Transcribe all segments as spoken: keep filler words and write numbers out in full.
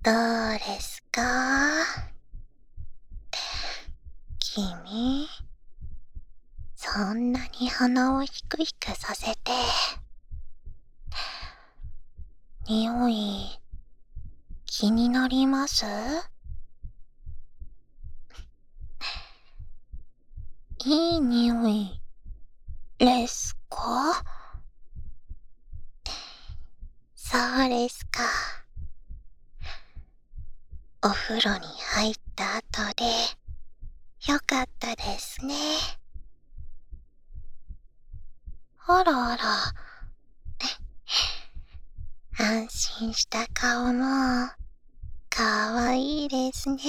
どうですか？君、そんなに鼻をひくひくさせて、匂い、気になります？いい匂いですか？そうですか。お風呂に入った後で、よかったですね。あらあら、安心した顔も、かわいいですね。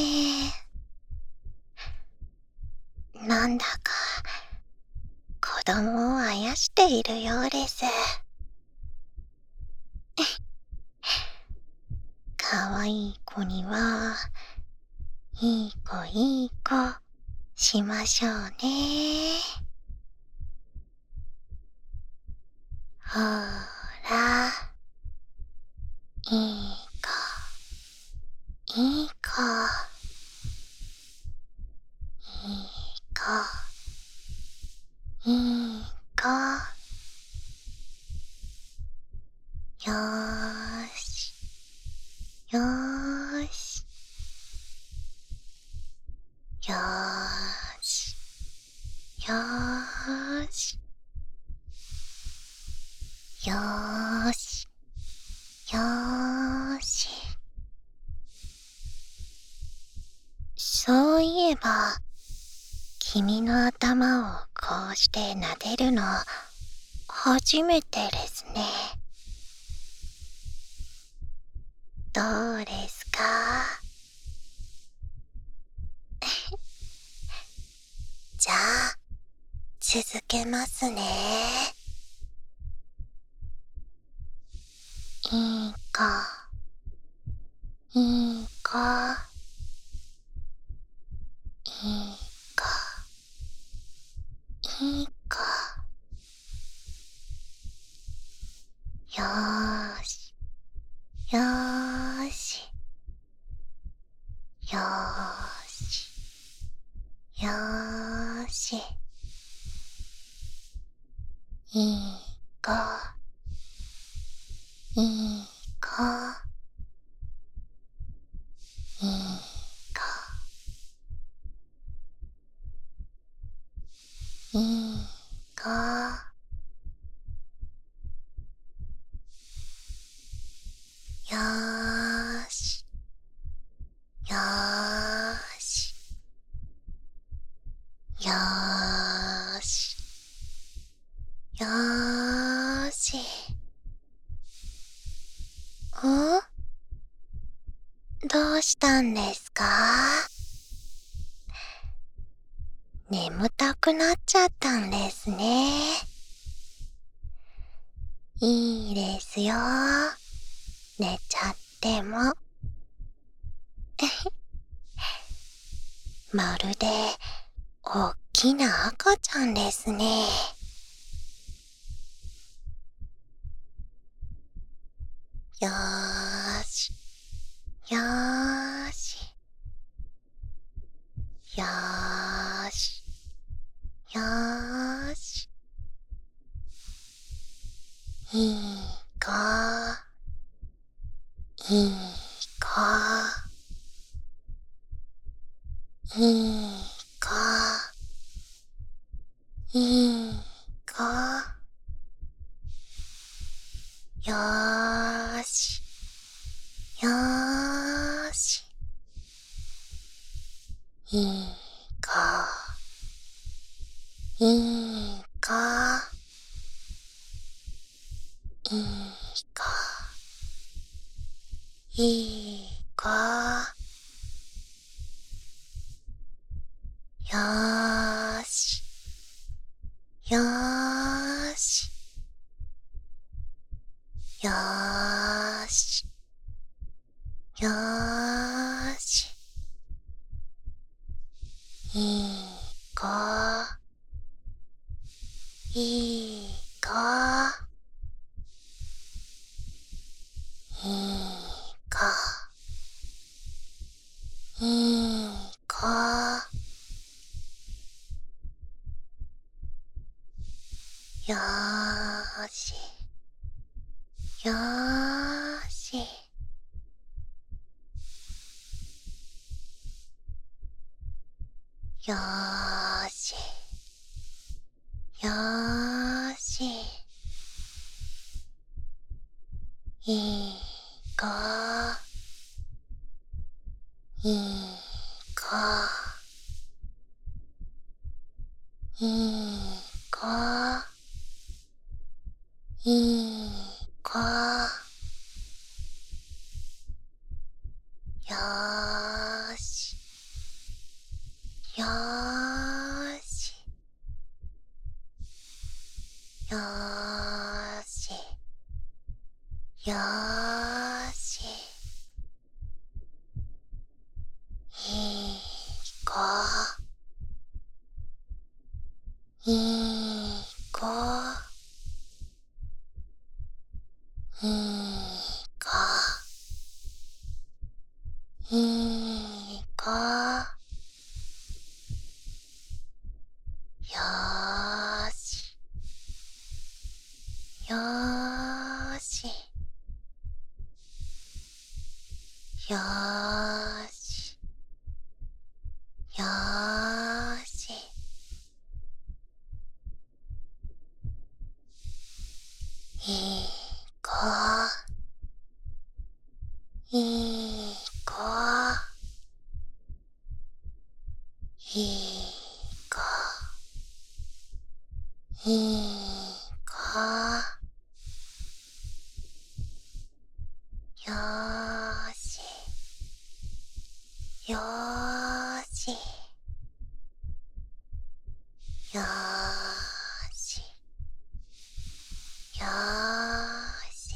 なんだか、子供をあやしているようです。かわいい子には、いい子いい子しましょうね。ほーら、いい子、いい子、いい子、いい子。よーし、よーし、よーし、よーし、よーし、よーし。そういえば、君の頭をこうして撫でるの、初めてですね。どうですか？じゃあ、続けますね。いい子、いい子、いい子、いい子。よーし、よーし、よーし、よーし。いい子、いい子、いい子、いい子。よーし、よーし、よーし、よーし。ん？どうしたんですか？眠たくなっちゃったんですね。いいですよ。寝ちゃっても。まるで、おっきな赤ちゃんですね。よーし、よーし、よーし、よーし。いい子、いい子、いい子、いい子。よーし、よーし。いい子、いい子、いい子、いい子。よーし、よーし、よーし、よーし。いい子、いい子、いい子、 よーし、よーし、よーし、よーし、いい子、いい子、いい子、いい子、よーし、よーし、よーし、よーし、いい子、いい子、いい子、いい子、よーし、よーし、よーし、よーし、いい子、いい子、いい子、いい子、よーし、よーし、よーし、よーし、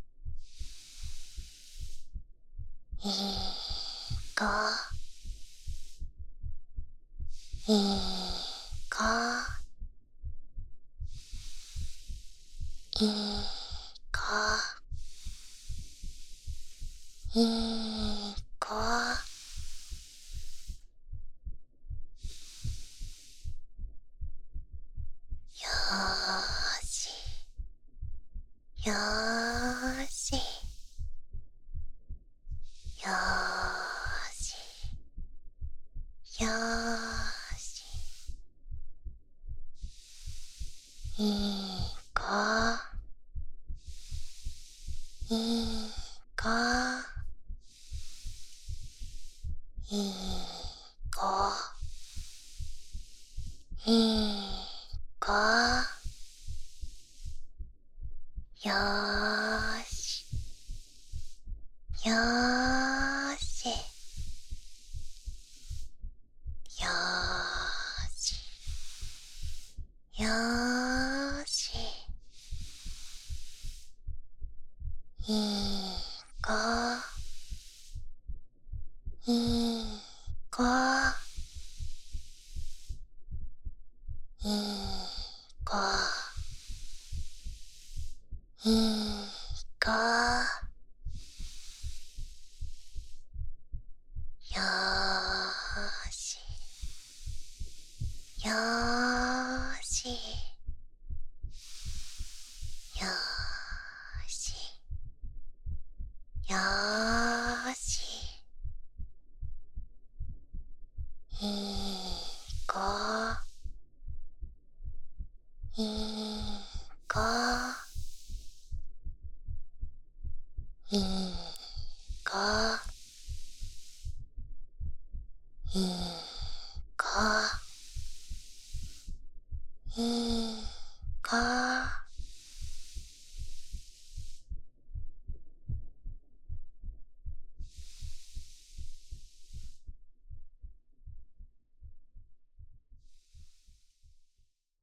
いい子、いい子、いい子、いい子、よーし、よーし、よーし、よーし、いい子、いい子、いい子、いい子、よーし、よーし、よーし、よーし、いい子、いい子、いい子、いい子、よーし、よーし、よーし、よーし、いい子、いい子、いい子、いい